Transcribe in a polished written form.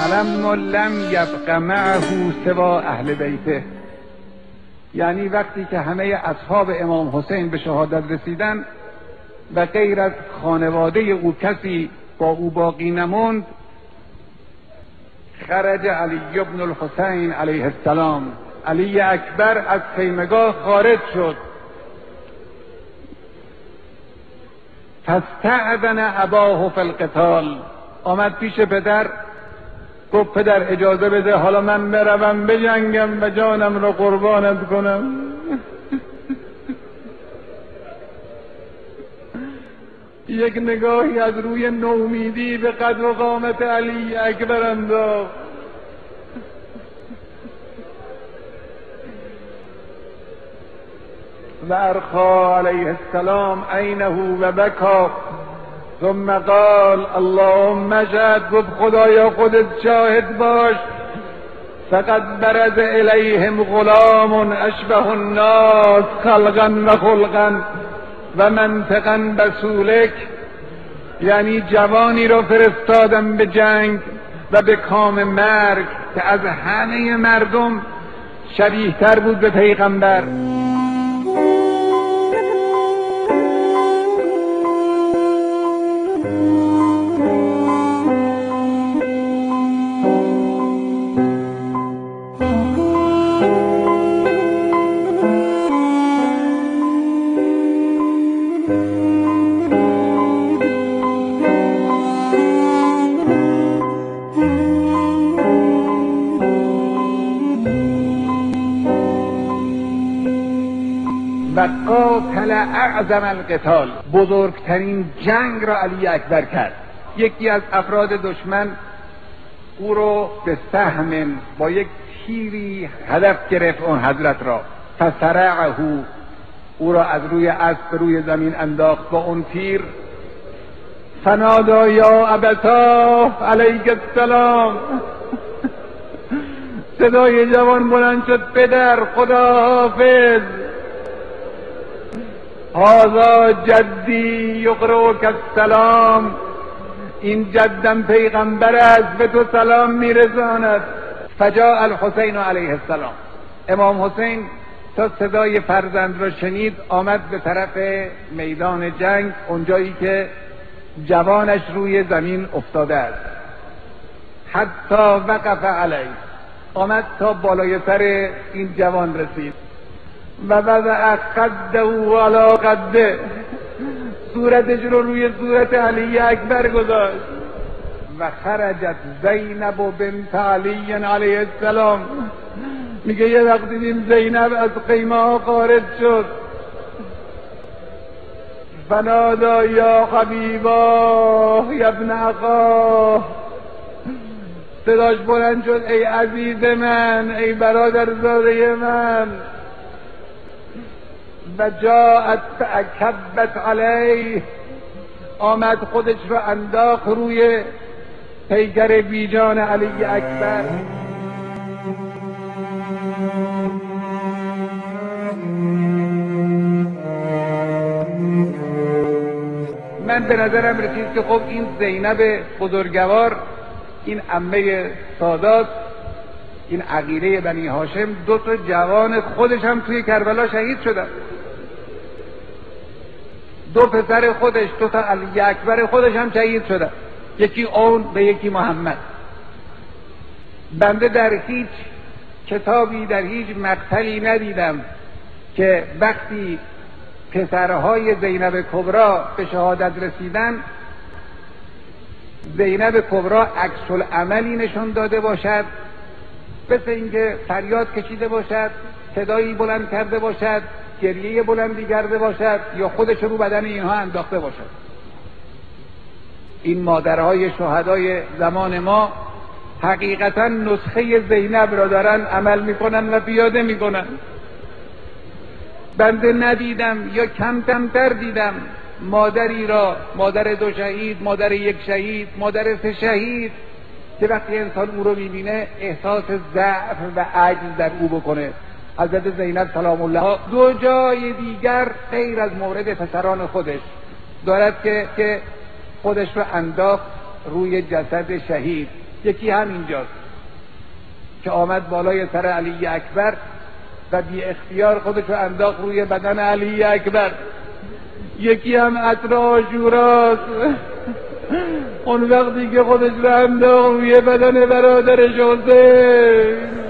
فلما لم یبق معه سوا اهل بیته، یعنی وقتی که همه اصحاب امام حسین به شهادت رسیدن و غیر از خانواده او کسی با او باقی نموند، خرج علی بن الحسین علیه السلام، علی اکبر از خیمگاه خارج شد. فاستأذن اباه فی القتال، آمد پیش پدر، گفت پدر اجازه بده حالا من بروم بجنگم و جانم را قربانت کنم. یک نگاهی از روی نومیدی به قد و قامت علی اکبر انداخت. و ارخا علیه السلام عینه و بکا، ثم قال اللهم اشهد، گفت خدایا خودت شاهد باش، فقد برز الیهم غلام اشبه الناس خلقا و خلقا و منطقا بسولک، یعنی جوانی را فرستادم به جنگ و به کام مرگ که از همه مردم شبیه تر بود به پیغمبر. و قاتل اعظم القتال، بزرگترین جنگ را علی اکبر کرد. یکی از افراد دشمن او رو به سهم با یک تیری هدف گرفت اون حضرت را، فسرعه، او را از روی اسب روی زمین انداخت با اون تیر. فنادا یا ابتا علیک السلام، صدای جوان بلند شد پدر خدا حافظ، هذا جدی یقرؤک السلام، این جدم پیغمبر است به تو سلام میرساند. فجاء الحسین علیه السلام، امام حسین تا صدای فرزند را شنید آمد به طرف میدان جنگ، اونجایی که جوانش روی زمین افتاده است. حتی وقف علیه، آمد تا بالای سر این جوان رسید. و وضع خده علی خده، صورتش رو روی صورت علی اکبر گذاشت. و خرجت زینب بنت علی علیه السلام، میگه یه وقت دیدیم زینب از خیمه ها خارج شد. فنادا یا حبیبا یا ابن اخا، صداش بلند شد ای عزیز من، ای برادرزاده من. و جاءت فاکبت علیه، آمد خودش رو انداخت روی پیکر بیجان علی اکبر. من به نظرم رسید که خب این زینب بزرگوار، این عمه سادات، این عقیله بنی هاشم، دو تا جوان خودش هم توی کربلا شهید شدن. دو پسر خودش، دو تا علی اکبر خودش هم شهید شدن، یکی اون و یکی محمد. بنده در هیچ کتابی، در هیچ مقتلی ندیدم که وقتی پسرهای زینب کبرا به شهادت رسیدن، زینب کبرا عکس العملی نشون داده باشد، مثل اینکه فریاد کشیده باشد، صدایی بلند کرده باشد، گریه بلندی کرده باشد، یا خودش رو بدن اینها انداخته باشد. این مادرهای شهدای زمان ما حقیقتا نسخه زینب را دارن عمل میکنن و پیاده میکنن. بنده ندیدم یا کمتر دیدم مادری را، مادر دو شهید، مادر یک شهید، مادر سه شهید، که وقتی انسان او رو میبینه احساس ضعف و عجز در او بکنه. حضرت زینب سلام الله دو جای دیگر غیر از مورد پسران خودش دارد که خودش رو انداخت روی جسد شهید، یکی همینجاست که آمد بالای سر علی اکبر و بی اختیار خودشو انداخت روی بدن علی اکبر. یکی هم عطر عاشوراست، اون وقتی که خودش رو انداخت روی بدن برادرش حسین.